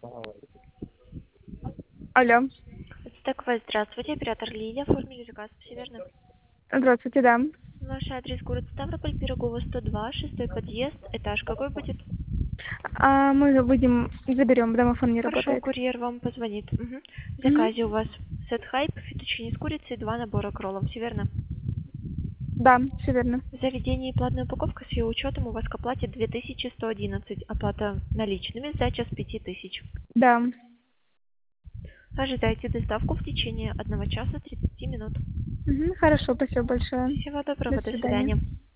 Алло. СТКВ, здравствуйте, оператор Лилия, оформили заказ, все верно? Здравствуйте, да. Ваш адрес город Ставрополь, Пирогова, 102, шестой подъезд, этаж какой будет? Мы выйдем, заберем, домофон не Хорошо, работает. курьер вам позвонит. Угу. В Мгм. заказе у вас сет хайп, фетучини с курицей, 2 набора к роллам, все верно? Да, все верно. В заведении платная упаковка с ее учетом у вас к оплате 2111, оплата наличными, сдача с 5000. Да. Ожидайте доставку в течение 1 часа 30 минут. Мгм. Хорошо, спасибо большое. Всего До доброго, до свидания. свидания.